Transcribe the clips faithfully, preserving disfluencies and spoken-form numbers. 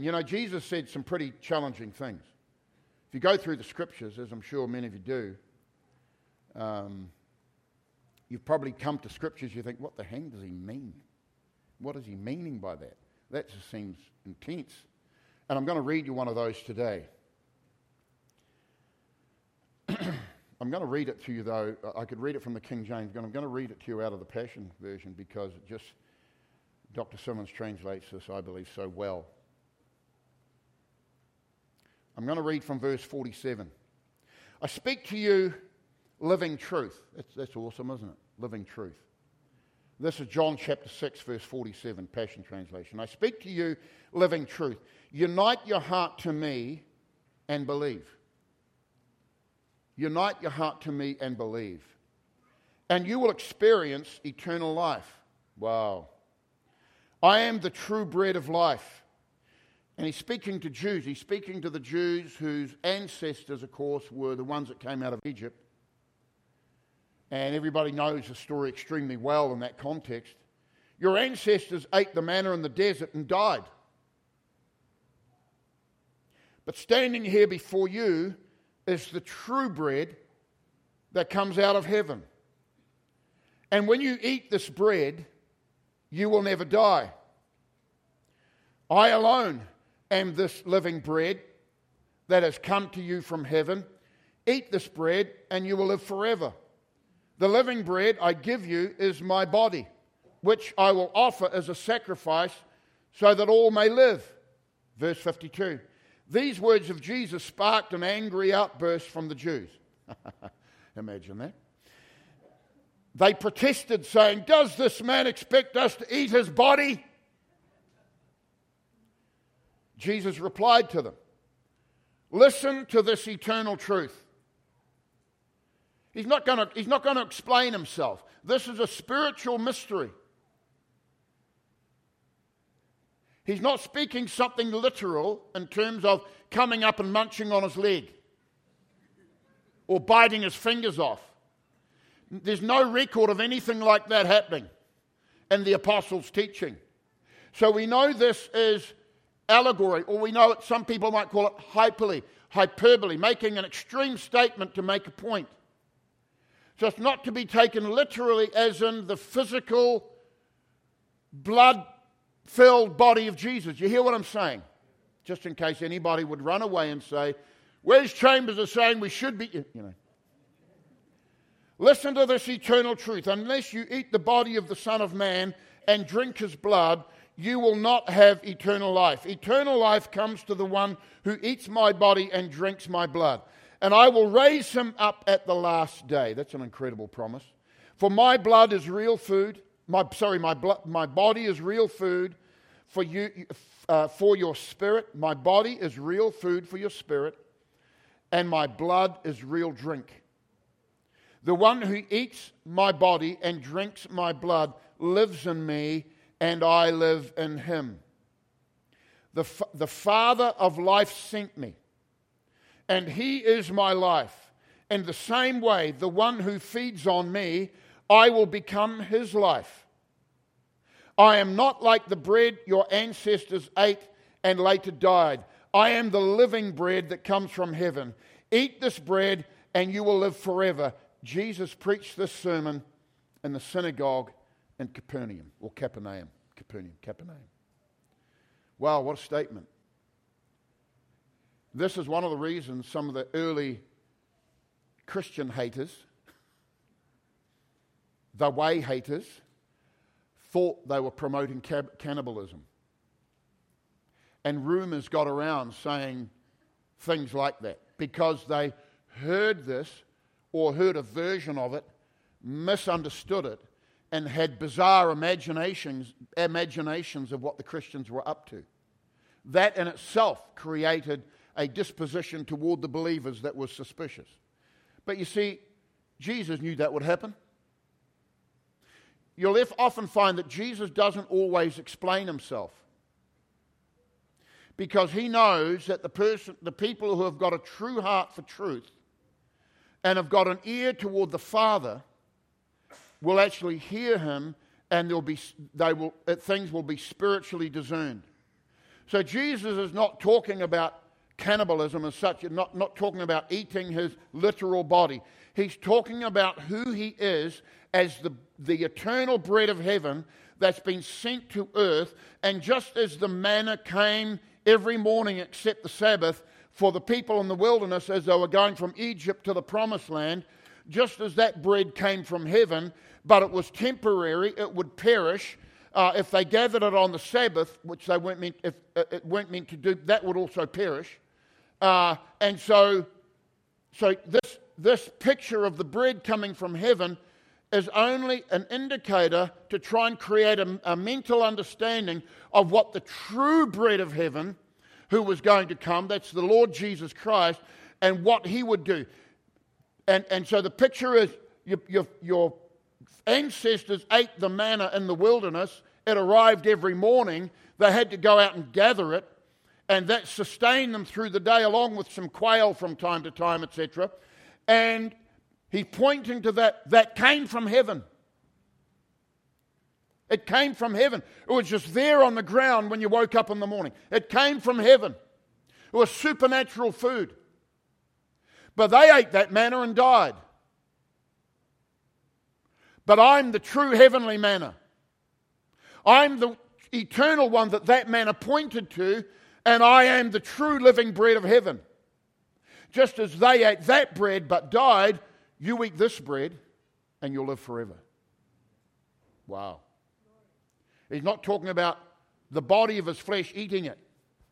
You know, Jesus said some pretty challenging things. If you go through the scriptures, as I'm sure many of you do, um, you've probably come to scriptures, you think, what the heck does he mean? What is he meaning by that? That just seems intense. And I'm going to read you one of those today. I'm going to read it to you, though. I could read it from the King James, but I'm going to read it to you out of the Passion version because it just, Doctor Simmons translates this, I believe, so well. I'm going to read from verse forty-seven. I speak to you living truth. That's, that's awesome, isn't it? Living truth. This is John chapter six, verse forty-seven, Passion Translation. I speak to you living truth. Unite your heart to me and believe. Unite your heart to me and believe. And you will experience eternal life. Wow. I am the true bread of life. And he's speaking to Jews. He's speaking to the Jews whose ancestors, of course, were the ones that came out of Egypt. And everybody knows the story extremely well in that context. Your ancestors ate the manna in the desert and died. But standing here before you is the true bread that comes out of heaven. And when you eat this bread, you will never die. I alone am this living bread that has come to you from heaven. Eat this bread and you will live forever. The living bread I give you is my body, which I will offer as a sacrifice so that all may live. Verse fifty-two. These words of Jesus sparked an angry outburst from the Jews. Imagine that. They protested, saying, "Does this man expect us to eat his body?" Jesus replied to them, "Listen to this eternal truth." He's not going to, he's not going to explain himself. This is a spiritual mystery. He's not speaking something literal in terms of coming up and munching on his leg or biting his fingers off. There's no record of anything like that happening in the apostles' teaching. So we know this is allegory, or we know it, some people might call it hyperbole, hyperbole, making an extreme statement to make a point. So it's not to be taken literally as in the physical, blood-filled body of Jesus. You hear what I'm saying? Just in case anybody would run away and say, "Where's Chambers are saying we should be," you know. Listen to this eternal truth. Unless you eat the body of the Son of Man and drink his blood, you will not have eternal life. Eternal life comes to the one who eats my body and drinks my blood. And I will raise him up at the last day. That's an incredible promise. For my blood is real food. My sorry, my blood, my body is real food for you, uh, for your spirit. My body is real food for your spirit, and my blood is real drink. The one who eats my body and drinks my blood lives in me, and I live in him. The, the Father of life sent me, and he is my life. In the same way, the one who feeds on me, I will become his life. I am not like the bread your ancestors ate and later died. I am the living bread that comes from heaven. Eat this bread and you will live forever. Jesus preached this sermon in the synagogue in Capernaum, or Capernaum. Capernaum, Capernaum. Wow, what a statement. This is one of the reasons some of the early Christian haters, the way haters, thought they were promoting cab- cannibalism. And rumors got around saying things like that because they heard this or heard a version of it, misunderstood it, and had bizarre imaginations, imaginations of what the Christians were up to. That in itself created a disposition toward the believers that was suspicious. But you see, Jesus knew that would happen. You'll often find that Jesus doesn't always explain himself, because he knows that the person, the people who have got a true heart for truth and have got an ear toward the Father will actually hear him, and there'll be they will things will be spiritually discerned. So Jesus is not talking about cannibalism as such, not, not talking about eating his literal body. He's talking about who he is as the, the eternal bread of heaven that's been sent to earth. And just as the manna came every morning except the Sabbath for the people in the wilderness as they were going from Egypt to the promised land, just as that bread came from heaven, but it was temporary, it would perish. Uh, if they gathered it on the Sabbath, which they weren't meant, if uh, it weren't meant to do, that would also perish. Uh, and so, so this this picture of the bread coming from heaven is only an indicator to try and create a, a mental understanding of what the true bread of heaven, who was going to come, that's the Lord Jesus Christ, and what he would do. And and so the picture is your, your, your ancestors ate the manna in the wilderness. It arrived every morning. They had to go out and gather it, and that sustained them through the day, along with some quail from time to time, et cetera. And he's pointing to that. That came from heaven. It came from heaven. It was just there on the ground when you woke up in the morning. It came from heaven. It was supernatural food. But they ate that manna and died. But I'm the true heavenly manna. I'm the eternal one that that manna pointed to, and I am the true living bread of heaven. Just as they ate that bread but died, you eat this bread and you'll live forever. Wow. He's not talking about the body of his flesh eating it.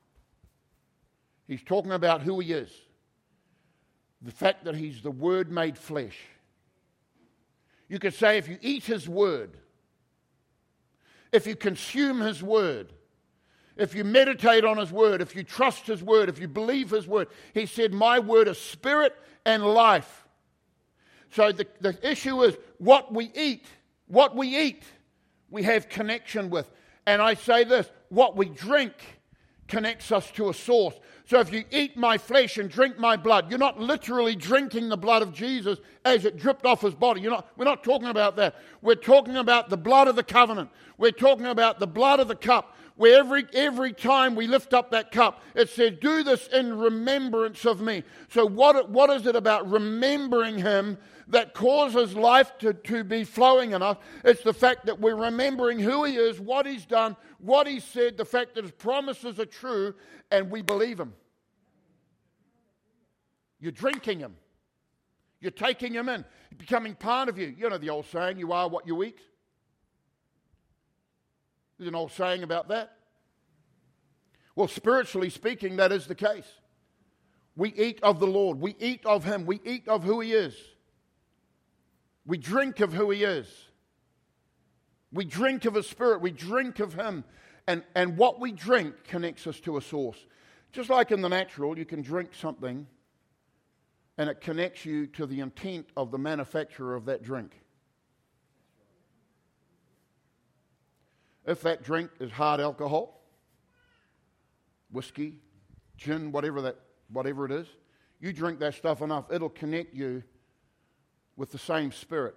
He's talking about who he is. The fact that he's the Word made flesh. You could say if you eat his Word, if you consume his Word, if you meditate on his Word, if you trust his Word, if you believe his Word, he said, my Word is spirit and life. So the, the issue is what we eat, what we eat, we have connection with. And I say this, what we drink connects us to a source. So if you eat my flesh and drink my blood, you're not literally drinking the blood of Jesus as it dripped off his body. You're not, we're not talking about that. We're talking about the blood of the covenant. We're talking about the blood of the cup, where every, every time we lift up that cup, it says, do this in remembrance of me. So what, what is it about remembering him that causes life to, to be flowing in us? It's the fact that we're remembering who he is, what he's done, what he said, the fact that his promises are true, and we believe him. You're drinking him. You're taking him in, becoming part of you. You know the old saying, you are what you eat. There's an old saying about that. Well, spiritually speaking, that is the case. We eat of the Lord. We eat of him. We eat of who he is. We drink of who he is. We drink of his spirit. We drink of him. And, and what we drink connects us to a source. Just like in the natural, you can drink something and it connects you to the intent of the manufacturer of that drink. If that drink is hard alcohol, whiskey, gin, whatever that, whatever it is, you drink that stuff enough, it'll connect you with the same spirit.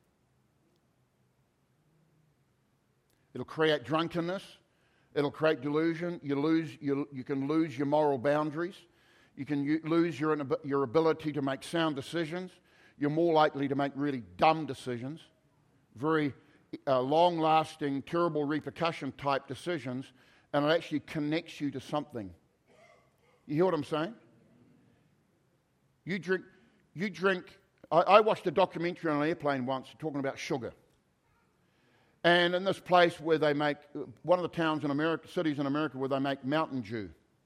It'll create drunkenness. It'll create delusion. You lose. You, you can lose your moral boundaries. You can u- lose your your ability to make sound decisions. You're more likely to make really dumb decisions, very uh, long-lasting, terrible repercussion type decisions, and it actually connects you to something. You hear what I'm saying? You drink. You drink. I, I watched a documentary on an airplane once talking about sugar. And in this place where they make, one of the towns in America, cities in America where they make Mountain Dew.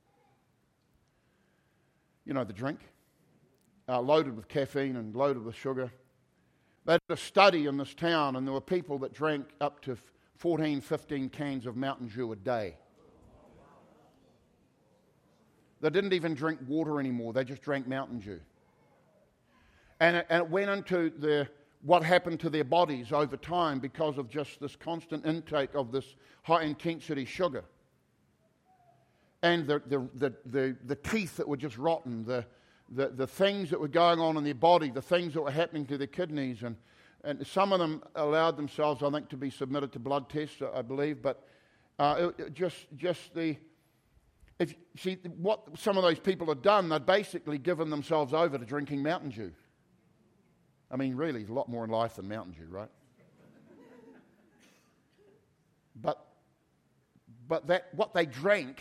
You know, the drink, uh, loaded with caffeine and loaded with sugar. They did a study in this town, and there were people that drank up to fourteen, fifteen cans of Mountain Dew a day. They didn't even drink water anymore. They just drank Mountain Dew. And it, and it went into their, what happened to their bodies over time because of just this constant intake of this high-intensity sugar. And the, the, the, the, the teeth that were just rotten, the, the, the things that were going on in their body, the things that were happening to their kidneys. And, and some of them allowed themselves, I think, to be submitted to blood tests, I believe. But uh, it, it just, just the, If see what some of those people had done, they'd basically given themselves over to drinking Mountain Dew. I mean, really, there's a lot more in life than Mountain Dew, right? But, but that what they drank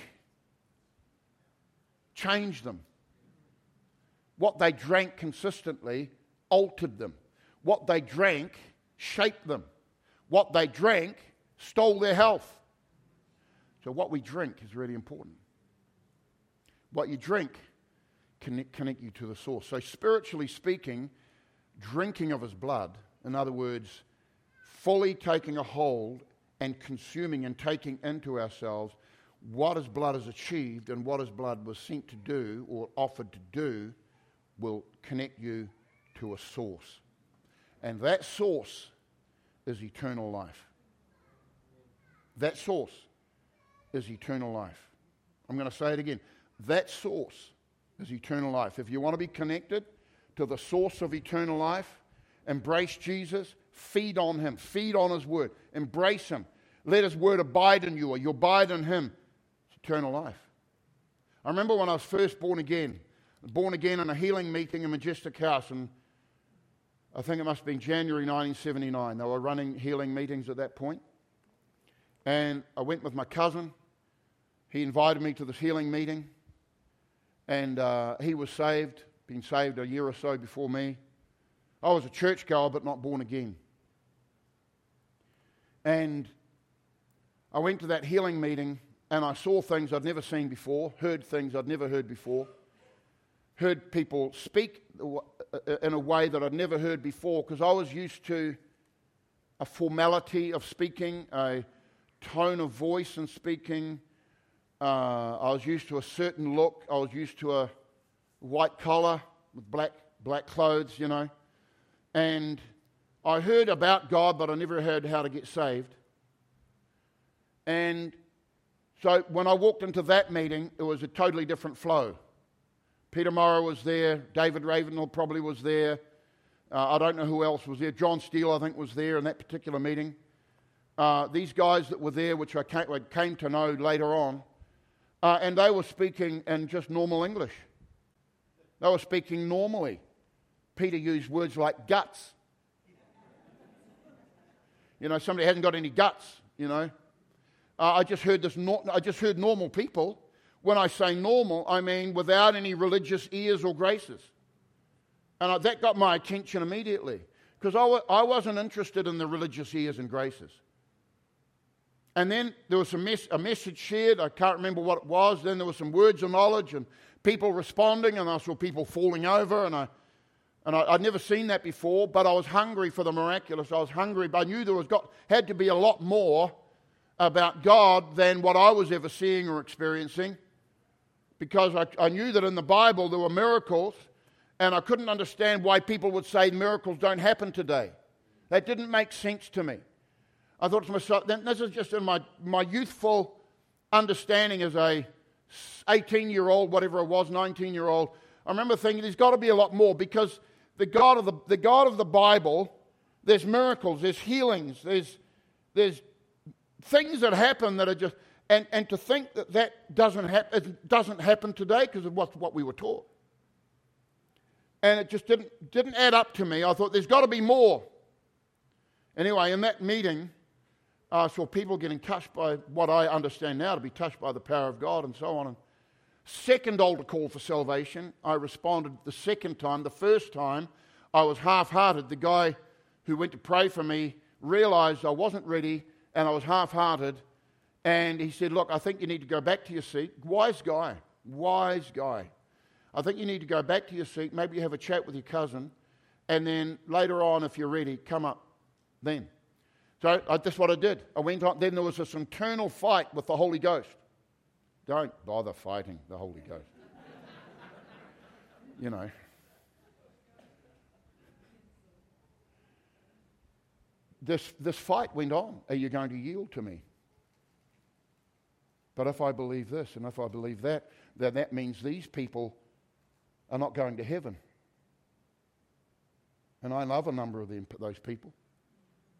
changed them. What they drank consistently altered them. What they drank shaped them. What they drank stole their health. So what we drink is really important. What you drink can connect you to the source. So spiritually speaking, drinking of his blood, in other words, fully taking a hold and consuming and taking into ourselves what his blood has achieved and what his blood was sent to do or offered to do, will connect you to a source. And that source is eternal life. That source is eternal life. I'm going to say it again. That source is eternal life. If you want to be connected to the source of eternal life, embrace Jesus, feed on him, feed on his word, embrace him. Let his word abide in you, or you abide in him. It's eternal life. I remember when I was first born again, born again in a healing meeting in Majestic House, and I think it must have been January nineteen seventy-nine. They were running healing meetings at that point. And I went with my cousin. He invited me to this healing meeting. And uh, he was saved, been saved a year or so before me. I was a churchgoer, but not born again. And I went to that healing meeting, and I saw things I'd never seen before, heard things I'd never heard before, heard people speak in a way that I'd never heard before, because I was used to a formality of speaking, a tone of voice in speaking. Uh, I was used to a certain look. I was used to a white collar with black black clothes, you know. And I heard about God, but I never heard how to get saved. And so when I walked into that meeting, it was a totally different flow. Peter Morrow was there. David Ravenhill probably was there. Uh, I don't know who else was there. John Steele, I think, was there in that particular meeting. Uh, these guys that were there, which I came, I came to know later on, uh, and they were speaking in just normal English. They were speaking normally. Peter used words like guts. You know, somebody hasn't got any guts, you know. Uh, I just heard this. No, I just heard normal people. When I say normal, I mean without any religious ears or graces. And I, that got my attention immediately, because I, w- I wasn't interested in the religious ears and graces. And then there was a, mes- a message shared. I can't remember what it was. Then there were some words of knowledge and people responding, and I saw people falling over, and I and I, I'd never seen that before. But I was hungry for the miraculous. I was hungry, but I knew there was got had to be a lot more about God than what I was ever seeing or experiencing, because I, I knew that in the Bible there were miracles, and I couldn't understand why people would say miracles don't happen today. That didn't make sense to me. I thought to myself, this is just in my, my youthful understanding as a eighteen-year-old, whatever it was, nineteen-year-old. I remember thinking there's got to be a lot more, because the God of the, the God of the Bible, there's miracles, there's healings, there's there's things that happen that are just, and, and to think that that doesn't, hap- it doesn't happen today because of what, what we were taught. And it just didn't, didn't add up to me. I thought there's got to be more. Anyway, in that meeting, I saw people getting touched by what I understand now to be touched by the power of God and so on. And second altar call for salvation, I responded the second time. The first time, I was half-hearted. The guy who went to pray for me realized I wasn't ready, and I was half-hearted, and he said, look, I think you need to go back to your seat. Wise guy, wise guy. I think you need to go back to your seat, maybe have a chat with your cousin, and then later on, if you're ready, come up then. So I, that's what I did. I went on, then there was this internal fight with the Holy Ghost. Don't bother fighting the Holy Ghost. You know. This, this fight went on. Are you going to yield to me? But if I believe this and if I believe that, then that means these people are not going to heaven. And I love a number of them, those people.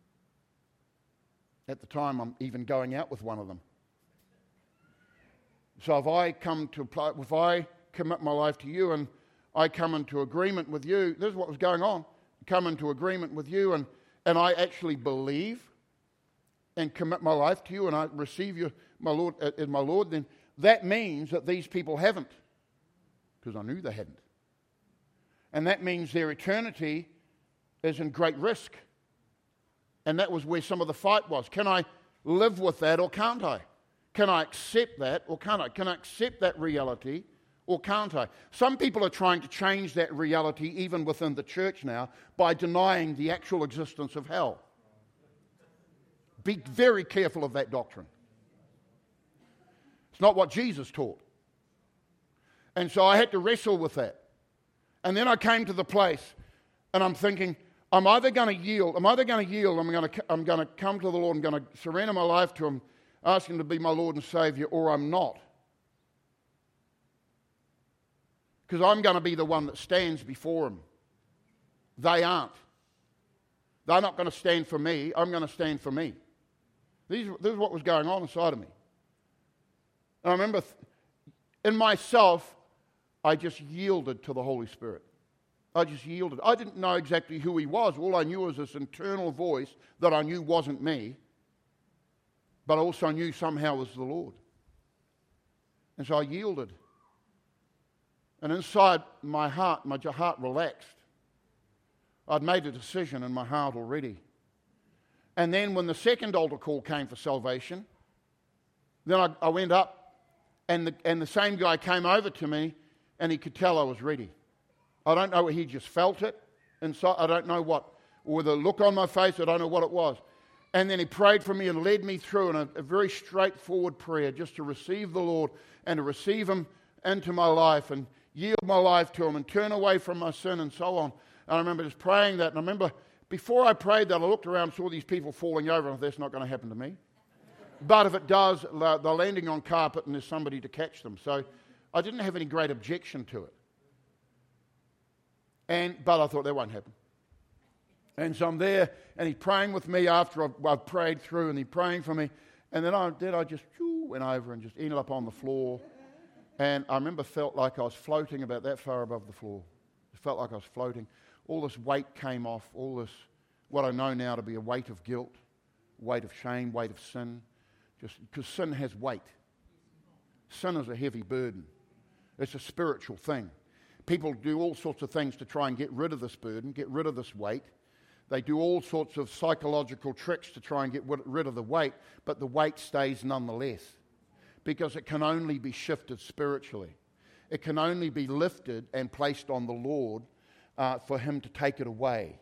At the time, I'm even going out with one of them. So if I come to apply, if I commit my life to you and I come into agreement with you, this is what was going on. Come into agreement with you and, and I actually believe and commit my life to you and I receive you, my Lord, as my Lord, then that means that these people haven't, because I knew they hadn't. And that means their eternity is in great risk. And that was where some of the fight was. Can I live with that or can't I? Can I accept that or can't I? Can I accept that reality or can't I? Some people are trying to change that reality even within the church now by denying the actual existence of hell. Be very careful of that doctrine. It's not what Jesus taught. And so I had to wrestle with that. And then I came to the place and I'm thinking, I'm either going to yield, I'm either going to yield, I'm going to, I'm going to come to the Lord, I'm going to surrender my life to Him, ask Him to be my Lord and Savior, or I'm not. Because I'm going to be the one that stands before Him. They aren't. They're not going to stand for me, I'm going to stand for me. These, this is what was going on inside of me. And I remember th- in myself, I just yielded to the Holy Spirit. I just yielded. I didn't know exactly who He was. All I knew was this internal voice that I knew wasn't me, but I also knew somehow was the Lord. And so I yielded. And inside my heart, my heart relaxed. I'd made a decision in my heart already. And then when the second altar call came for salvation, then I, I went up and the, and the same guy came over to me and he could tell I was ready. I don't know, he just felt it inside. I don't know what, or the look on my face, I don't know what it was. And then he prayed for me and led me through in a, a very straightforward prayer just to receive the Lord and to receive Him into my life and yield my life to Him and turn away from my sin and so on. And I remember just praying that. And I remember before I prayed that, I looked around and saw these people falling over. And that's not going to happen to me. But if it does, they're landing on carpet and there's somebody to catch them. So I didn't have any great objection to it. And but I thought that won't happen. And so I'm there, and he's praying with me after I've, I've prayed through, and he's praying for me. And then I then I just whoo, went over and just ended up on the floor. And I remember felt like I was floating about that far above the floor. It felt like I was floating. All this weight came off, all this, what I know now to be a weight of guilt, weight of shame, weight of sin. Just because sin has weight. Sin is a heavy burden. It's a spiritual thing. People do all sorts of things to try and get rid of this burden, get rid of this weight. They do all sorts of psychological tricks to try and get rid of the weight, but the weight stays nonetheless because it can only be shifted spiritually. It can only be lifted and placed on the Lord uh, for Him to take it away.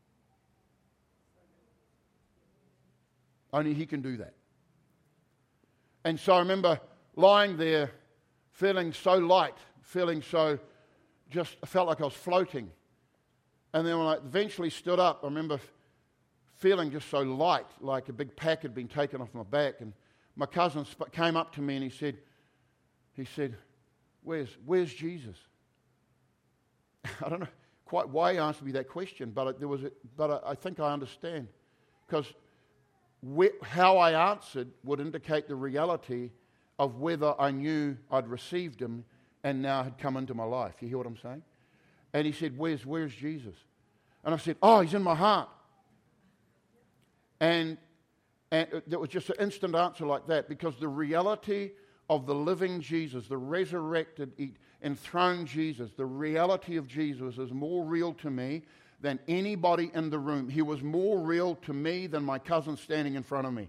Only He can do that. And so I remember lying there feeling so light, feeling so just I felt like I was floating. And then when I eventually stood up, I remember feeling just so light, like a big pack had been taken off my back. And my cousin sp- came up to me and he said, he said, where's, where's Jesus? I don't know quite why he asked me that question, but it, there was, a, but I, I think I understand. Because how I answered would indicate the reality of whether I knew I'd received Him and now had come into my life. You hear what I'm saying? And he said, where's, where's Jesus? And I said, oh, He's in my heart. And, and it was just an instant answer like that, because the reality of the living Jesus, the resurrected, enthroned Jesus, the reality of Jesus is more real to me than anybody in the room. He was more real to me than my cousin standing in front of me.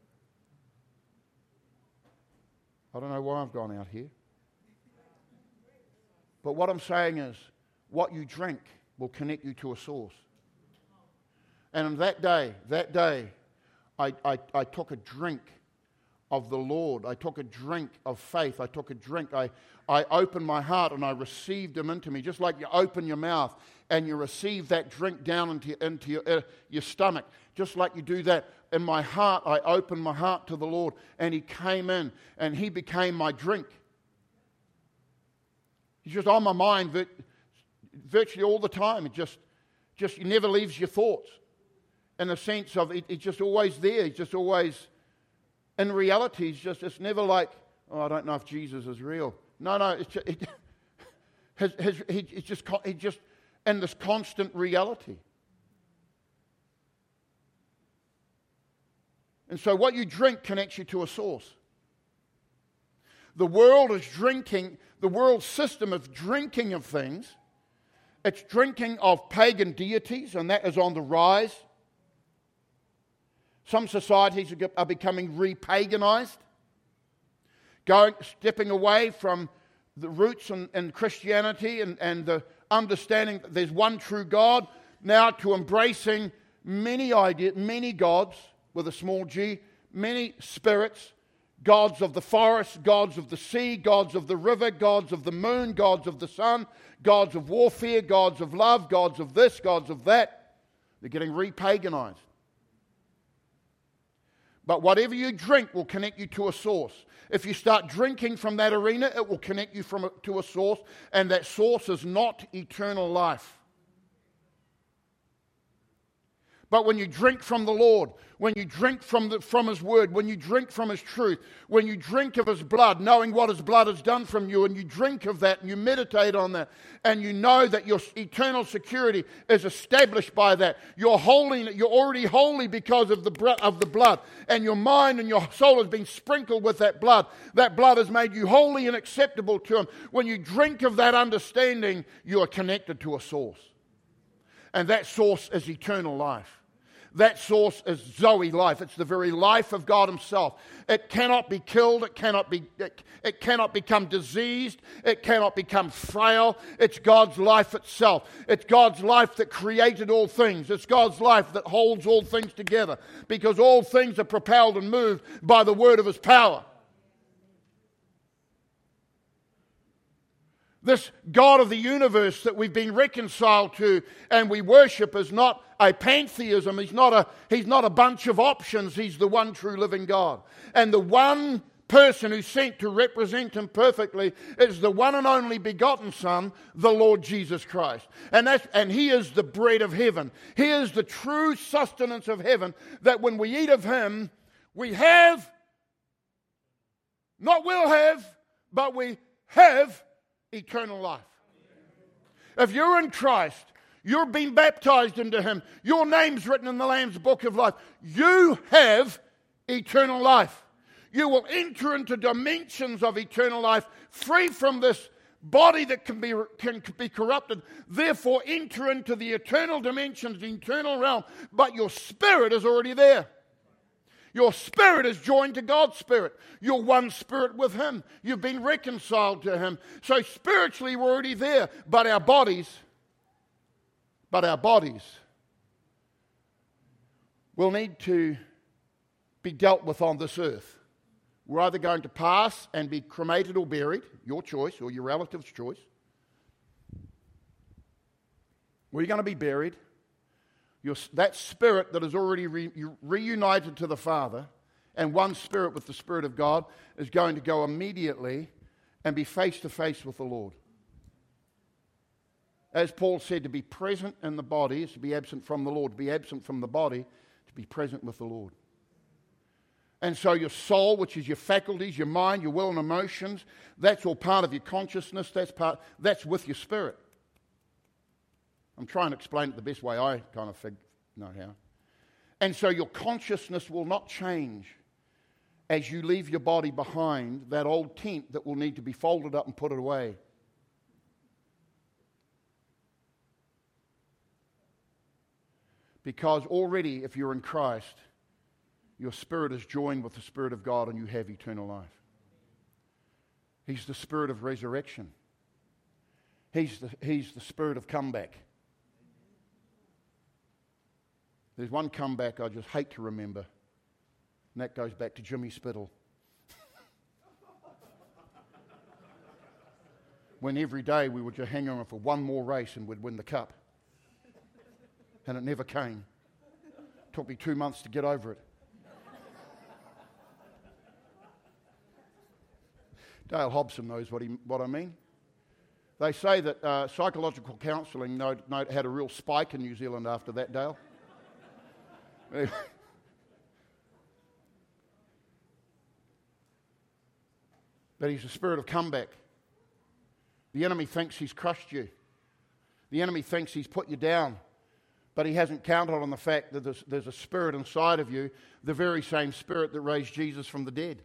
I don't know why I've gone out here. But what I'm saying is, what you drink will connect you to a source. And on that day, that day, I, I, I took a drink of the Lord. I took a drink of faith. I took a drink. I, I opened my heart and I received Him into me. Just like you open your mouth and you receive that drink down into, into your, uh, your stomach. Just like you do that in my heart, I opened my heart to the Lord and He came in and He became my drink. He's just on my mind virtually all the time. It just, just He never leaves your thoughts. In the sense of it, it's just always there. It's just always, in reality, it's just, it's never like, oh, I don't know if Jesus is real. No, no, it's just, it, his, his, he, it's just, he just in this constant reality. And so what you drink connects you to a source. The world is drinking, the world system of drinking of things. It's drinking of pagan deities, and that is on the rise. Some societies are becoming re-paganized, going, stepping away from the roots in, in Christianity and, and the understanding that there's one true God, now to embracing many ideas, many gods with a small g, many spirits, gods of the forest, gods of the sea, gods of the river, gods of the moon, gods of the sun, gods of warfare, gods of love, gods of this, gods of that. They're getting re-paganized. But whatever you drink will connect you to a source. If you start drinking from that arena, it will connect you from a, to a source, and that source is not eternal life. But when you drink from the Lord, when you drink from, the, from His Word, when you drink from His truth, when you drink of His blood, knowing what His blood has done from you, and you drink of that, and you meditate on that, and you know that your eternal security is established by that. You're holy, you're already holy because of the, of the blood, and your mind and your soul has been sprinkled with that blood. That blood has made you holy and acceptable to Him. When you drink of that understanding, you are connected to a source. And that source is eternal life. That source is Zoe life. It's the very life of God Himself. It cannot be killed. It cannot be. It, it cannot become diseased. It cannot become frail. It's God's life itself. It's God's life that created all things. It's God's life that holds all things together, because all things are propelled and moved by the word of His power. This God of the universe that we've been reconciled to and we worship is not a pantheism. He's not a, he's not a bunch of options. He's the one true living God. And the one person who's sent to represent Him perfectly is the one and only begotten Son, the Lord Jesus Christ. And, that's, and He is the bread of heaven. He is the true sustenance of heaven, that when we eat of Him, we have, not will have, but we have eternal life. If you're in Christ, you're being baptized into Him, your name's written in the Lamb's book of life, you have eternal life. You will enter into dimensions of eternal life, free from this body that can be, can be corrupted. Therefore, enter into the eternal dimensions, the eternal realm, but your spirit is already there. Your spirit is joined to God's spirit. You're one spirit with Him. You've been reconciled to Him. So spiritually we're already there. But our bodies, but our bodies will need to be dealt with on this earth. We're either going to pass and be cremated or buried, your choice or your relative's choice. Or you're going to be buried. Your, that spirit that is already re, reunited to the Father and one spirit with the Spirit of God is going to go immediately and be face to face with the Lord. As Paul said, to be present in the body is to be absent from the Lord. To be absent from the body, to be present with the Lord. And so your soul, which is your faculties, your mind, your will and emotions, that's all part of your consciousness. That's part. That's with your spirit. I'm trying to explain it the best way I kind of fig- know how. And so your consciousness will not change as you leave your body behind, that old tent that will need to be folded up and put it away. Because already, if you're in Christ, your spirit is joined with the Spirit of God and you have eternal life. He's the Spirit of resurrection. He's the, he's the Spirit of comeback. There's one comeback I just hate to remember, and that goes back to Jimmy Spittle. When every day we would just hang on for one more race and we'd win the cup. And it never came. It took me two months to get over it. Dale Hobson knows what, he, what I mean. They say that uh, psychological counselling note, note had a real spike in New Zealand after that, Dale. But he's a spirit of comeback. The enemy thinks he's crushed you. The enemy thinks he's put you down. But he hasn't counted on the fact that there's, there's a spirit inside of you, the very same spirit that raised Jesus from the dead.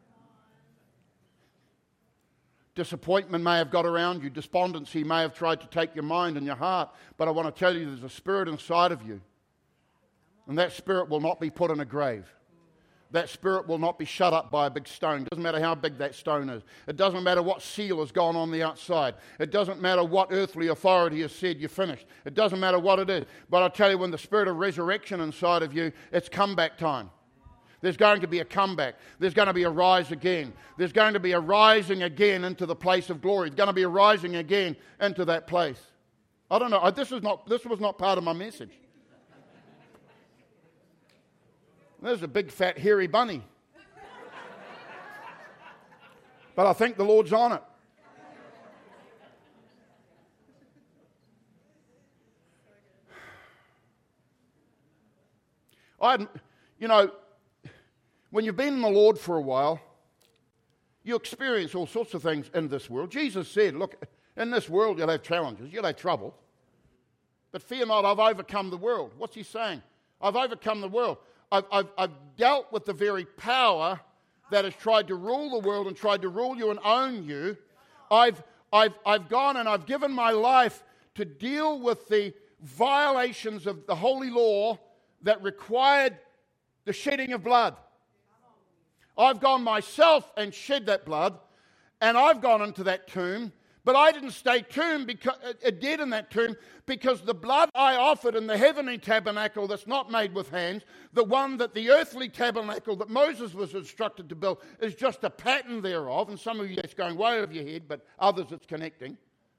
Disappointment may have got around you. Despondency may have tried to take your mind and your heart. But I want to tell you there's a spirit inside of you. And that spirit will not be put in a grave. That spirit will not be shut up by a big stone. It doesn't matter how big that stone is. It doesn't matter what seal has gone on the outside. It doesn't matter what earthly authority has said you're finished. It doesn't matter what it is. But I'll tell you, when the spirit of resurrection inside of you, it's comeback time. There's going to be a comeback. There's going to be a rise again. There's going to be a rising again into the place of glory. There's going to be a rising again into that place. I don't know. This is not. This was not part of my message. There's a big fat hairy bunny. But I think the Lord's on it. I, you know, when you've been in the Lord for a while, you experience all sorts of things in this world. Jesus said, look, in this world you'll have challenges, you'll have trouble. But fear not, I've overcome the world. What's he saying? I've overcome the world. I've, I've, I've dealt with the very power that has tried to rule the world and tried to rule you and own you. I've, I've, I've gone and I've given my life to deal with the violations of the holy law that required the shedding of blood. I've gone myself and shed that blood, and I've gone into that tomb, but I didn't stay tomb because, uh, dead in that tomb because the blood I offered in the heavenly tabernacle that's not made with hands, the one that the earthly tabernacle that Moses was instructed to build, is just a pattern thereof, and some of you that's going way over your head, but others it's connecting.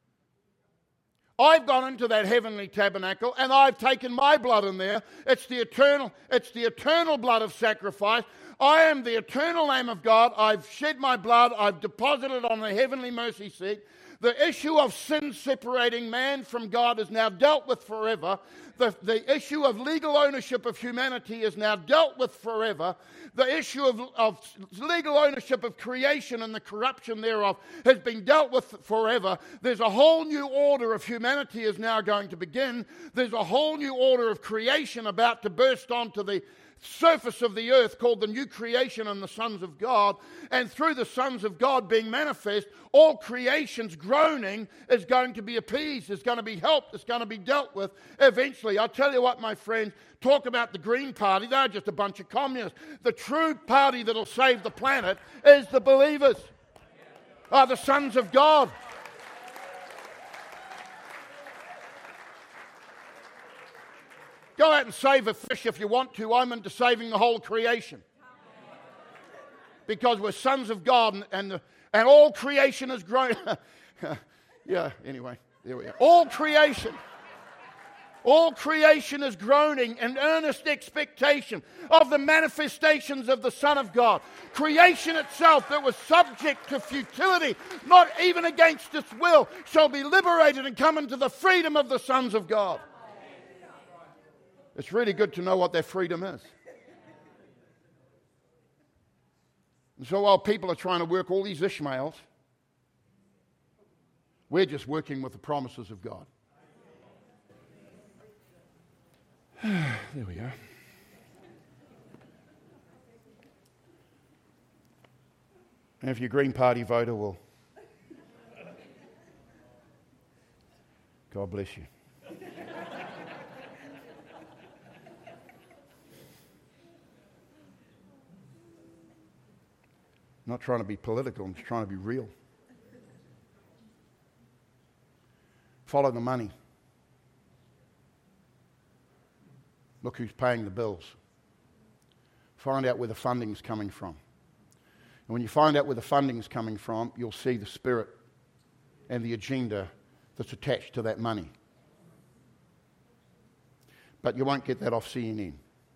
I've gone into that heavenly tabernacle and I've taken my blood in there. It's the eternal, it's the eternal blood of sacrifice. I am the eternal Lamb of God. I've shed my blood. I've deposited on the heavenly mercy seat. The issue of sin separating man from God is now dealt with forever. The, the issue of legal ownership of humanity is now dealt with forever. The issue of, of legal ownership of creation and the corruption thereof has been dealt with forever. There's a whole new order of humanity is now going to begin. There's a whole new order of creation about to burst onto the surface of the earth called the new creation and the sons of God. And through the sons of God being manifest, all creation's groaning is going to be appeased, is going to be helped, it's going to be dealt with eventually. I'll tell you what, my friends, talk about the Green Party, they're just a bunch of communists. The true party that'll save the planet is the believers, are the sons of God. Go out and save a fish if you want to. I'm into saving the whole creation. Because we're sons of God and, and, the, and all creation is grown. Yeah, anyway, there we are. All creation. All creation is groaning in earnest expectation of the manifestations of the Son of God. Creation itself that was subject to futility, not even against its will, shall be liberated and come into the freedom of the sons of God. It's really good to know what that freedom is. And so while people are trying to work all these Ishmaels, we're just working with the promises of God. There we go. And if you're a Green Party voter, well, God bless you. I'm not trying to be political, I'm just trying to be real. Follow the money. Look who's paying the bills. Find out where the funding's coming from. And when you find out where the funding's coming from, you'll see the spirit and the agenda that's attached to that money. But you won't get that off C N N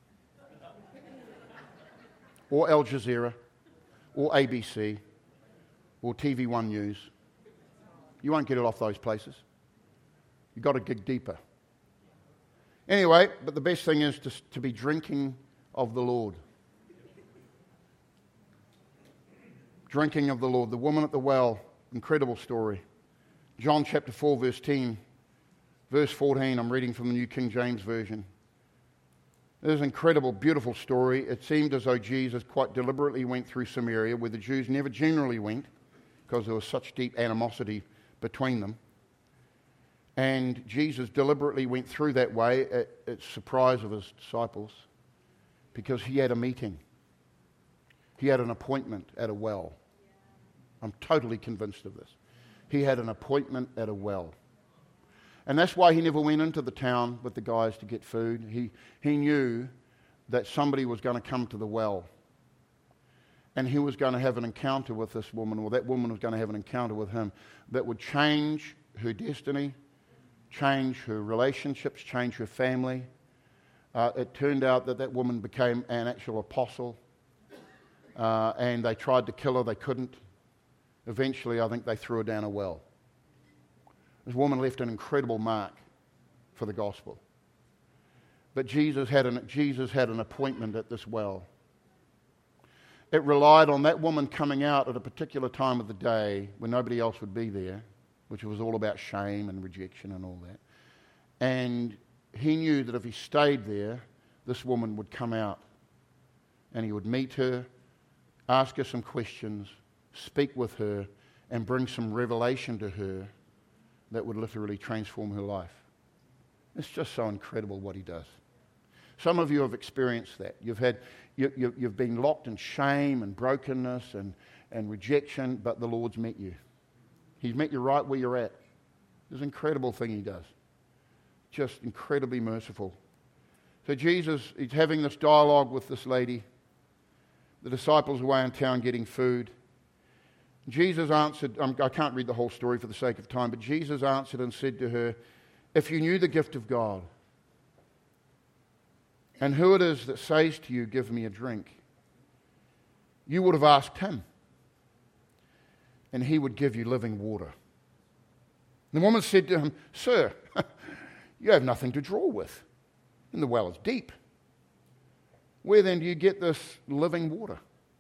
or Al Jazeera or A B C or T V one News. You won't get it off those places. You've got to dig deeper. Anyway, but the best thing is to, to be drinking of the Lord. Drinking of the Lord. The woman at the well, incredible story. John chapter four, verse ten, verse fourteen, I'm reading from the New King James Version. It is an incredible, beautiful story. It seemed as though Jesus quite deliberately went through Samaria, where the Jews never generally went, because there was such deep animosity between them. And Jesus deliberately went through that way at, at surprise of his disciples, because he had a meeting. He had an appointment at a well. I'm totally convinced of this. He had an appointment at a well. And that's why he never went into the town with the guys to get food. He, he knew that somebody was going to come to the well. And he was going to have an encounter with this woman, or that woman was going to have an encounter with him that would change her destiny, change her relationships, change her family. Uh, it turned out that that woman became an actual apostle. Uh, and they tried to kill her, they couldn't. Eventually, I think they threw her down a well. This woman left an incredible mark for the gospel. But Jesus had an, Jesus had an appointment at this well. It relied on that woman coming out at a particular time of the day when nobody else would be there, which was all about shame and rejection and all that. And he knew that if he stayed there, this woman would come out and he would meet her, ask her some questions, speak with her, and bring some revelation to her that would literally transform her life. It's just so incredible what he does. Some of you have experienced that. You've had, you, you, you've been locked in shame and brokenness and, and rejection, but the Lord's met you. He's met you right where you're at. It's an incredible thing he does. Just incredibly merciful. So Jesus, he's having this dialogue with this lady. The disciples away in town getting food. Jesus answered, um, I can't read the whole story for the sake of time, but Jesus answered and said to her, if you knew the gift of God, and who it is that says to you, give me a drink, you would have asked him, and he would give you living water. And the woman said to him, sir, you have nothing to draw with, and the well is deep. Where then do you get this living water?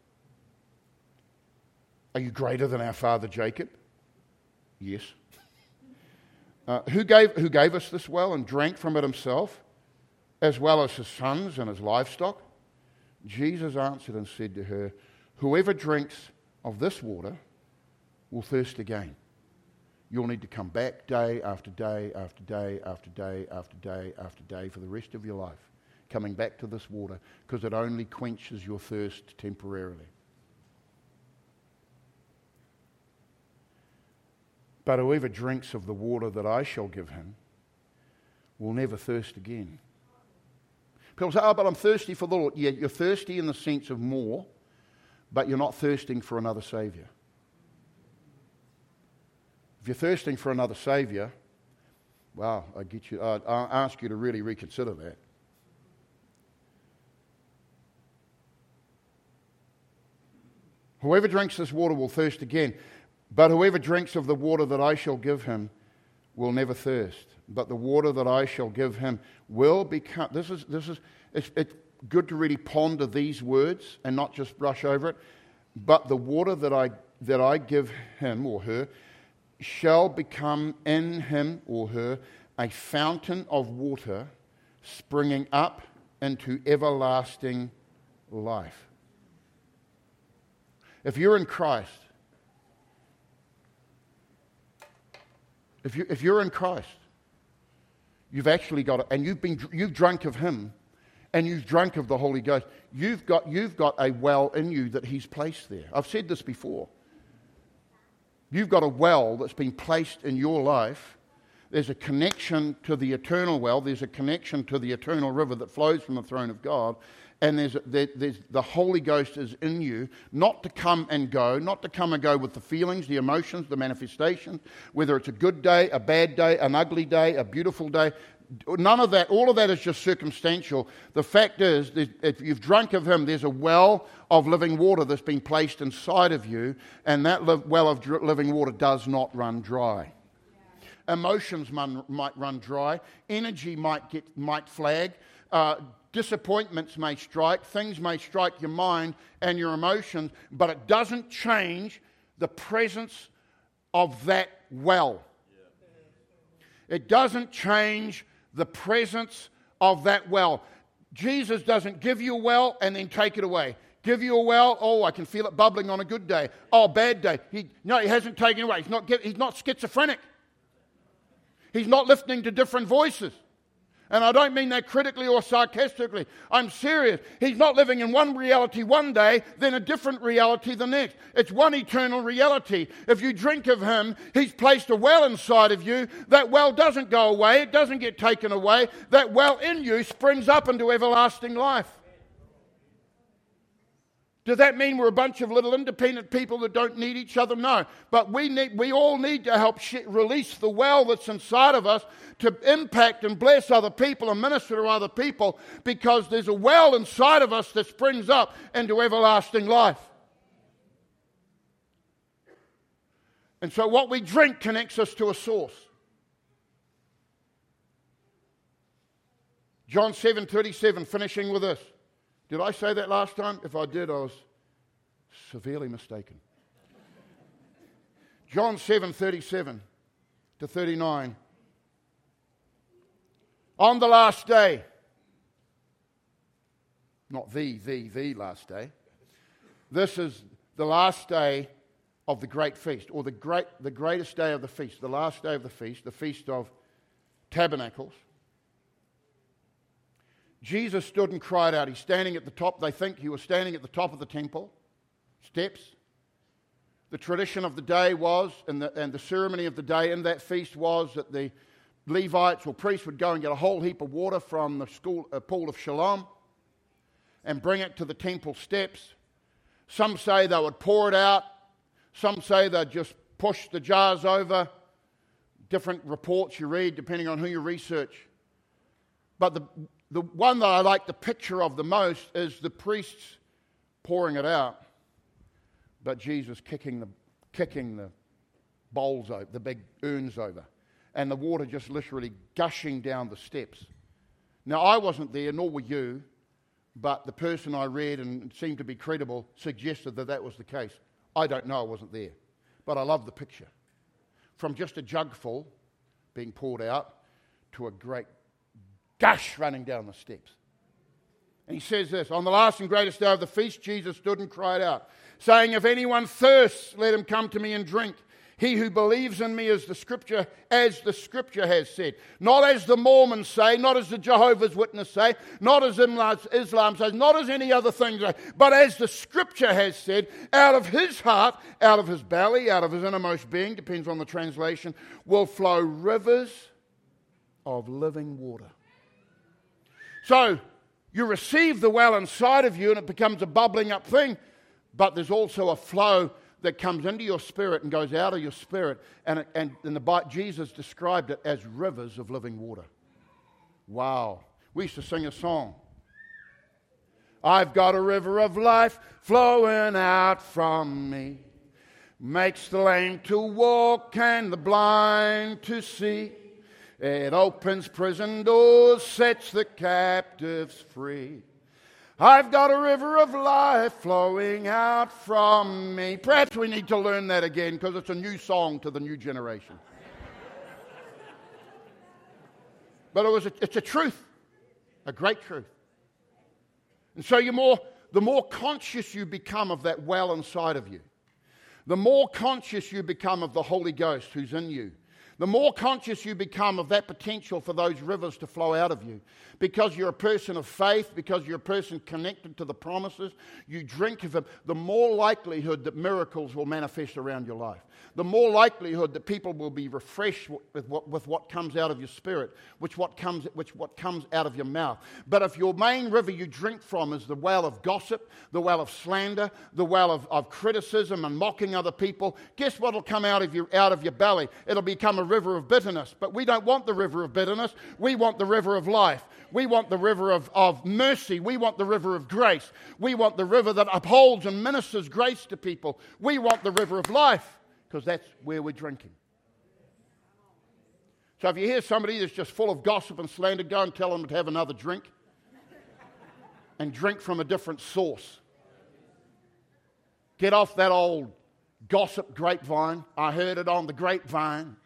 Are you greater than our father Jacob? Yes. Uh, who gave who gave us this well and drank from it himself, as well as his sons and his livestock? Jesus answered and said to her, whoever drinks of this water will thirst again. You'll need to come back day after day after day after day after day after day for the rest of your life, coming back to this water, because it only quenches your thirst temporarily. But whoever drinks of the water that I shall give him will never thirst again. People say, oh, but I'm thirsty for the Lord. Yeah, you're thirsty in the sense of more, but you're not thirsting for another Saviour. If you're thirsting for another Saviour, well, I get you. I'd ask you to really reconsider that. Whoever drinks this water will thirst again. But whoever drinks of the water that I shall give him will never thirst. But the water that I shall give him will become... This is, this is it's, it's good to really ponder these words and not just brush over it. But the water that I, that I give him or her shall become in him or her a fountain of water springing up into everlasting life. If you're in Christ... If, you, if you're in Christ, you've actually got it, and you've been you've drunk of him, and you've drunk of the Holy Ghost. You've got you've got a well in you that he's placed there. I've said this before. You've got a well that's been placed in your life. There's a connection to the eternal well. There's a connection to the eternal river that flows from the throne of God. And there's, there, there's the Holy Ghost is in you, not to come and go, not to come and go with the feelings, the emotions, the manifestations, whether it's a good day, a bad day, an ugly day, a beautiful day. None of that. All of that is just circumstantial. The fact is, if you've drunk of him, there's a well of living water that's been placed inside of you, and that well of living water does not run dry. Emotions might run dry. Energy might get might flag. Uh, disappointments may strike, things may strike your mind and your emotions, but it doesn't change the presence of that well. It doesn't change the presence of that well. Jesus doesn't give you a well and then take it away. Give you a well, oh, I can feel it bubbling on a good day. Oh, bad day. He, no, he hasn't taken it away. He's not, he's not schizophrenic. He's not listening to different voices. And I don't mean that critically or sarcastically. I'm serious. He's not living in one reality one day, then a different reality the next. It's one eternal reality. If you drink of him, he's placed a well inside of you. That well doesn't go away. It doesn't get taken away. That well in you springs up into everlasting life. Does that mean we're a bunch of little independent people that don't need each other? No. But we need, we all need to help sh- release the well that's inside of us to impact and bless other people and minister to other people, because there's a well inside of us that springs up into everlasting life. And so what we drink connects us to a source. John seven thirty-seven, finishing with this. Did I say that last time? If I did, I was severely mistaken. John seven thirty-seven to thirty-nine. On the last day, not the, the, the last day. This is the last day of the great feast, or the great, the greatest day of the feast, the last day of the feast, the Feast of Tabernacles. Jesus stood and cried out. He's standing at the top. They think he was standing at the top of the temple steps. The tradition of the day was, and the, and the ceremony of the day in that feast was, that the Levites or priests would go and get a whole heap of water from the school, uh, pool of Siloam and bring it to the temple steps. Some say they would pour it out. Some say they'd just push the jars over. Different reports you read depending on who you research. But the The one that I like the picture of the most is the priests pouring it out, but Jesus kicking the kicking the bowls over, the big urns over, and the water just literally gushing down the steps. Now, I wasn't there, nor were you, but the person I read and seemed to be credible suggested that that was the case. I don't know, I wasn't there, but I love the picture. From just a jug full being poured out to a great gush running down the steps. And he says this, on the last and greatest day of the feast, Jesus stood and cried out, saying, if anyone thirsts, let him come to me and drink. He who believes in me, as the scripture, as the scripture has said. Not as the Mormons say, not as the Jehovah's Witnesses say, not as Islam says, not as any other thing say, but as the scripture has said, out of his heart, out of his belly, out of his innermost being, depends on the translation, will flow rivers of living water. So, you receive the well inside of you and it becomes a bubbling up thing, but there's also a flow that comes into your spirit and goes out of your spirit, and, it, and, and the, Jesus described it as rivers of living water. Wow. We used to sing a song. I've got a river of life flowing out from me, makes the lame to walk and the blind to see. It opens prison doors, sets the captives free. I've got a river of life flowing out from me. Perhaps we need to learn that again, because it's a new song to the new generation. But it was a, it's a truth, a great truth. And so you're more, the more conscious you become of that well inside of you, the more conscious you become of the Holy Ghost who's in you, the more conscious you become of that potential for those rivers to flow out of you. Because you're a person of faith, because you're a person connected to the promises, you drink of them, the more likelihood that miracles will manifest around your life. The more likelihood that people will be refreshed with what, with what comes out of your spirit, which what comes which what comes out of your mouth. But if your main river you drink from is the well of gossip, the well of slander, the well of, of criticism and mocking other people, guess what will come out of your out of your belly? It'll become a river of bitterness. But we don't want the river of bitterness. We want the river of life. We want the river of, of mercy. We want the river of grace. We want the river that upholds and ministers grace to people. We want the river of life, because that's where we're drinking. So if you hear somebody that's just full of gossip and slander, go and tell them to have another drink. and drink from a different source. Get off that old gossip grapevine. I heard it on the grapevine.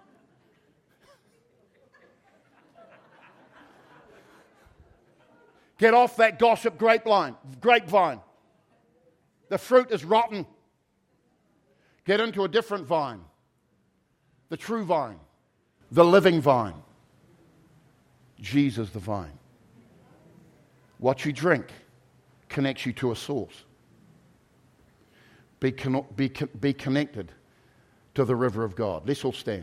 Get off that gossip grapevine. Grapevine. The fruit is rotten. Get into a different vine. The true vine. The living vine. Jesus the vine. What you drink connects you to a source. Be, con- be, con- be connected to the river of God. Let's all stand.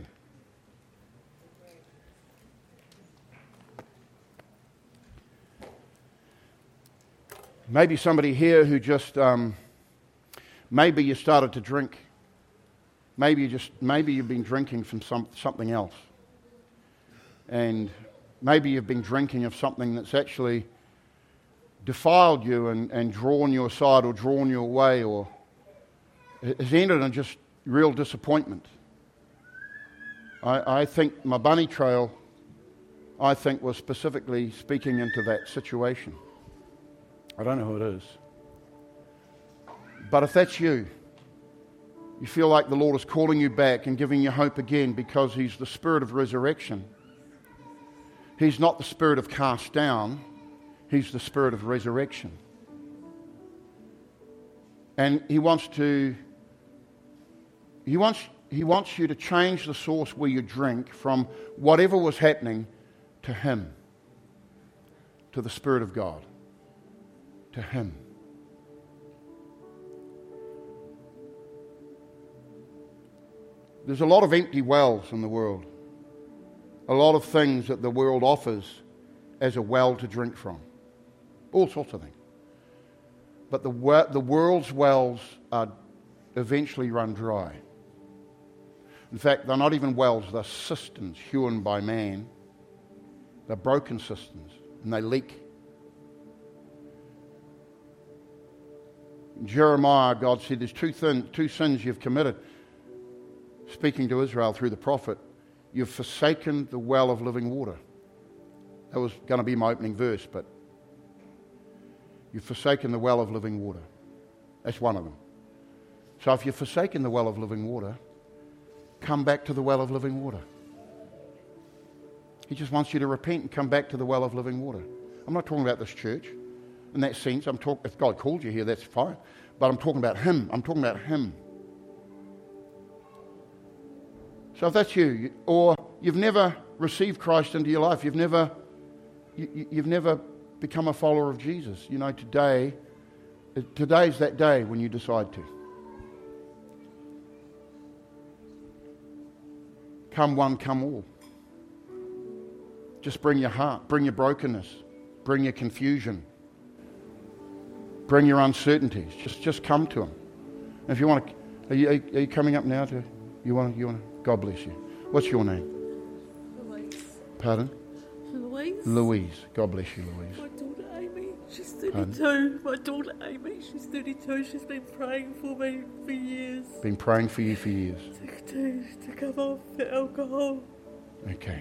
Maybe somebody here who just, um, maybe you started to drink. Maybe you just, maybe you've been drinking from some, something else. And maybe you've been drinking of something that's actually defiled you and, and drawn you aside or drawn you away, or has ended in just real disappointment. I, I think my bunny trail, I think, was specifically speaking into that situation. I don't know who it is. But if that's you, you feel like the Lord is calling you back and giving you hope again because He's the Spirit of resurrection. He's not the Spirit of cast down. He's the Spirit of resurrection. And He wants to, He wants, He wants you to change the source where you drink from whatever was happening to Him, to the Spirit of God. To Him. There's a lot of empty wells in the world. A lot of things that the world offers as a well to drink from. All sorts of things. But the, the world's wells are eventually run dry. In fact, they're not even wells, they're cisterns hewn by man. They're broken cisterns, and they leak. In Jeremiah, God said, there's two, thin, two sins you've committed. Speaking to Israel through the prophet, you've forsaken the well of living water. That was going to be my opening verse, but you've forsaken the well of living water. That's one of them. So if you've forsaken the well of living water, come back to the well of living water. He just wants you to repent and come back to the well of living water. I'm not talking about this church. In that sense, I'm talking, if God called you here, that's fine. But I'm talking about Him. I'm talking about Him. So if that's you, or you've never received Christ into your life, you've never, you, you've never become a follower of Jesus, you know, today, today's that day when you decide to. Come one, come all. Just bring your heart, bring your brokenness, bring your confusion. Bring your uncertainties. Just, just come to Him. And if you want to, are you, are you coming up now? To you want? You want? To, God bless you. What's your name? Louise. Pardon? Louise. Louise. God bless you, Louise. My daughter Amy. She's thirty-two. Pardon? My daughter Amy. She's thirty-two. She's been praying for me for years. Been praying for you for years. To, to, to come off the alcohol. Okay.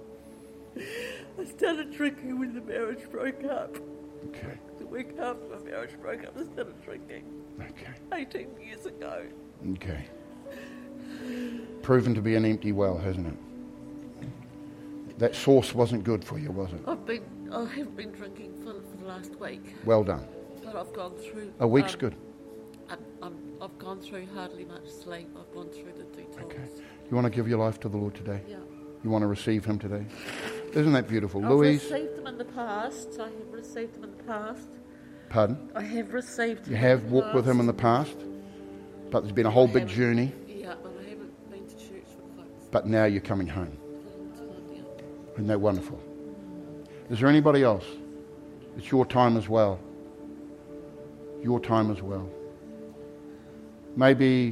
I started drinking when the marriage broke up. Okay. The week after my marriage broke up, I started drinking. Okay. eighteen years ago. Okay. Proven to be an empty well, hasn't it? That source wasn't good for you, was it? I've been, I have been drinking for, for the last week. Well done. But I've gone through... A week's um, good. I'm, I'm, I've gone through hardly much sleep. I've gone through the detox. Okay. You want to give your life to the Lord today? Yeah. You want to receive Him today? Isn't that beautiful? I've Louise? received Him in the past. I have received Him in the past. Pardon? I have received Him You have in the walked past. with Him in the past, but there's been a whole I big haven't- journey, Yeah, but I haven't been to church for quite but now you're coming home. a long time, yeah. Isn't that wonderful? Is there anybody else? It's your time as well. Your time as well. Maybe,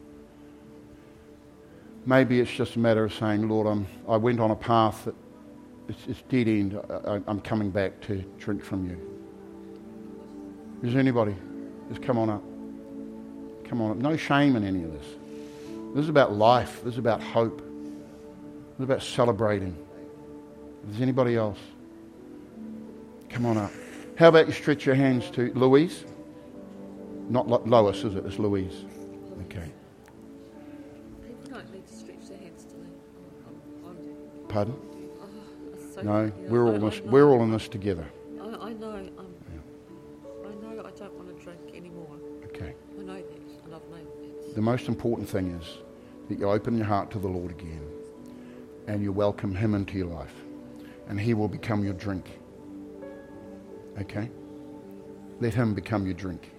maybe it's just a matter of saying, Lord, I'm, I went on a path that it's, it's dead end. I, I, I'm coming back to drink from you. Is there anybody? Just come on up. Come on up. No shame in any of this. This is about life. This is about hope. This is about celebrating. If there's anybody else, come on up. How about you stretch your hands to Louise? Not Lo- Lois, is it? It's Louise. Okay. People don't need to stretch their hands to me. I'm, I'm, I'm, Pardon? oh, that's so No, yeah, we're all I, in this. I know, We're all in this together. I, I know. I'm, I know. I don't want to drink anymore. Okay. I know that, and I've known that. The most important thing is that you open your heart to the Lord again, and you welcome Him into your life, and He will become your drink. Okay? Let Him become your drink.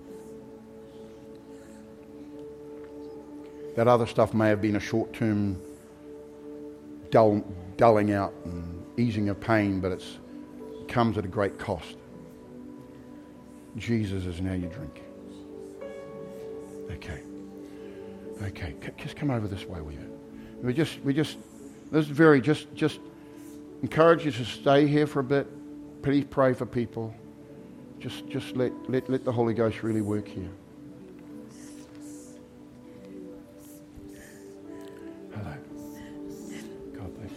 That other stuff may have been a short-term dull, dulling out and easing of pain, but it's, it comes at a great cost. Jesus is now your drink. Okay. Okay. C- just come over this way, will you? We just, we just, this is very, just, just encourage you to stay here for a bit. Please pray for people. Just, just let, let, let the Holy Ghost really work here. Hello. God bless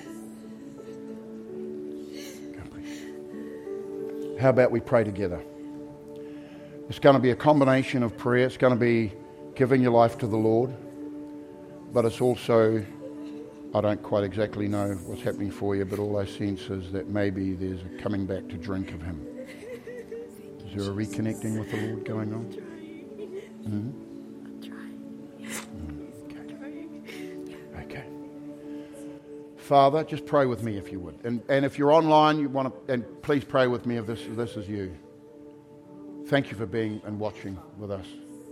you. God bless you. How about we pray together? It's going to be a combination of prayer. It's going to be giving your life to the Lord. But it's also, I don't quite exactly know what's happening for you, but all I sense is that maybe there's a coming back to drink of Him. Is there a reconnecting with the Lord going on? Mm-hmm. Mm, okay. Okay. Father, just pray with me if you would. And and if you're online, you want to, and please pray with me if this, if this is you. Thank you for being and watching with us.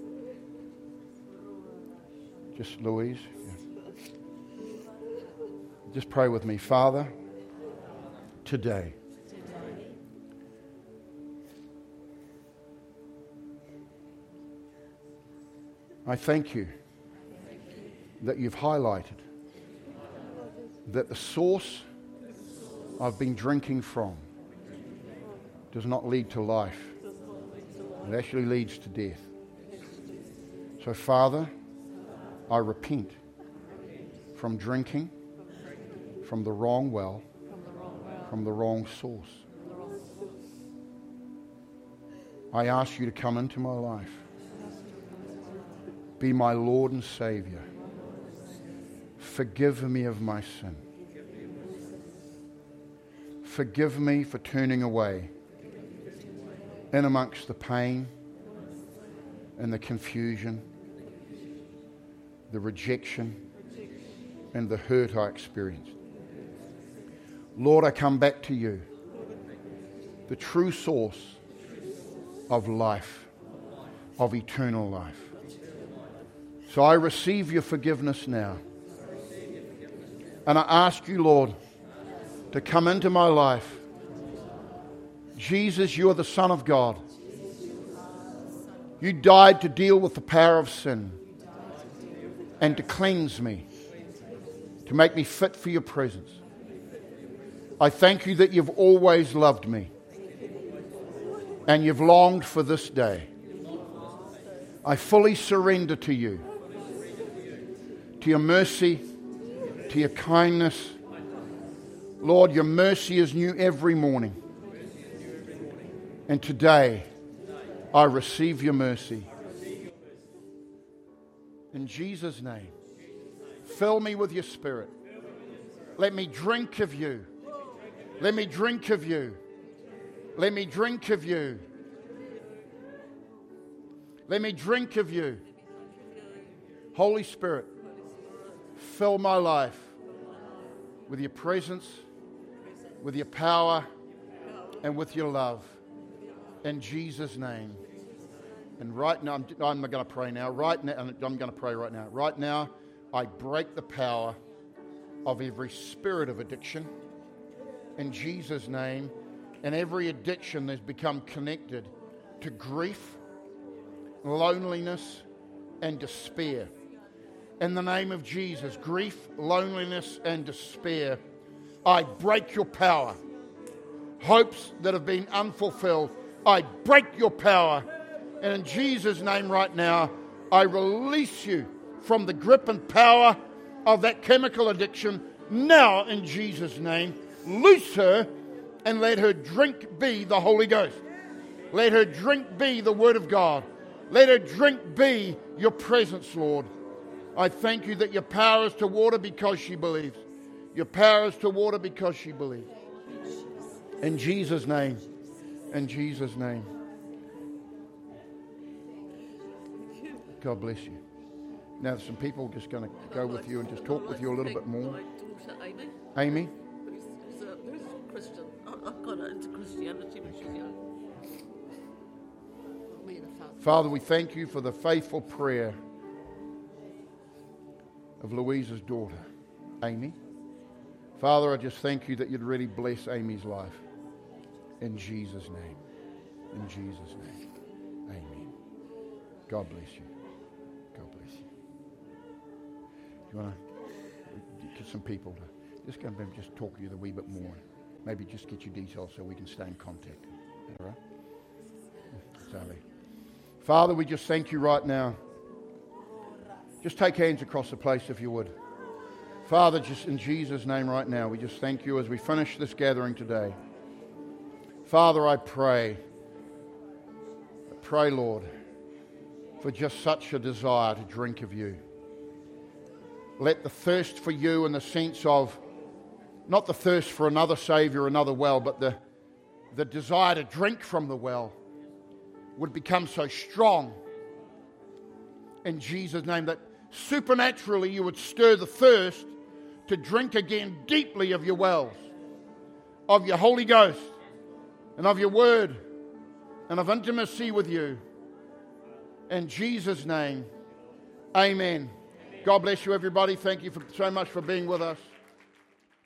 Just Louise. Yeah. Just pray with me. Father, today, I thank you that you've highlighted that the source I've been drinking from does not lead to life. It actually leads to death. So, Father, I repent from drinking from the wrong well, from the wrong source. I ask you to come into my life. Be my Lord and Savior. Forgive me of my sin. Forgive me for turning away in amongst the pain and the confusion, the rejection and the hurt I experienced. Lord, I come back to you, the true source of life, of eternal life. So I receive your forgiveness now. And I ask you, Lord, to come into my life. Jesus, you are the Son of God. You died to deal with the power of sin and to cleanse me, to make me fit for your presence. I thank you that you've always loved me and you've longed for this day. I fully surrender to you, to your mercy, to your kindness. Lord, your mercy is new every morning. And today, I receive your mercy. In Jesus' name, fill me with your Spirit. Let me drink of you. Let me drink of you. Let me drink of you. Let me drink of you. Holy Spirit, fill my life with your presence, with your power, and with your love. In Jesus' name. And right now, I'm, I'm going to pray now. Right now, I'm going to pray right now. Right now, I break the power of every spirit of addiction. In Jesus' name. And every addiction that's become connected to grief, loneliness, and despair. In the name of Jesus, grief, loneliness, and despair, I break your power. Hopes that have been unfulfilled, I break your power. And in Jesus' name right now, I release you from the grip and power of that chemical addiction. Now, in Jesus' name, loose her and let her drink be the Holy Ghost. Let her drink be the Word of God. Let her drink be your presence, Lord. I thank you that your power is to water because she believes. Your power is to water because she believes. In Jesus' name. In Jesus' name. God bless you. Now there's some people just going to go with you and just talk with you a little bit more. My daughter Amy, Amy? who's, who's, a, who's a Christian. I- I've got her into Christianity when she was young. Me and the father. Father, we thank you for the faithful prayer of Louisa's daughter, Amy. Father, I just thank you that you'd really bless Amy's life. In Jesus' name. In Jesus' name. Amen. God bless you. God bless you. Do you want to get some people to just go and just talk to you a wee bit more? Maybe just get your details so we can stay in contact. All right? Sally. Father, we just thank you right now. Just take hands across the place if you would. Father, just in Jesus' name right now, we just thank you as we finish this gathering today. Father, I pray, I pray, Lord, for just such a desire to drink of you. Let the thirst for you in the sense of, not the thirst for another Savior, another well, but the, the desire to drink from the well would become so strong in Jesus' name that supernaturally you would stir the thirst to drink again deeply of your wells, of your Holy Ghost, and of your word, and of intimacy with you. In Jesus' name, amen. God bless you, everybody. Thank you for, so much for being with us.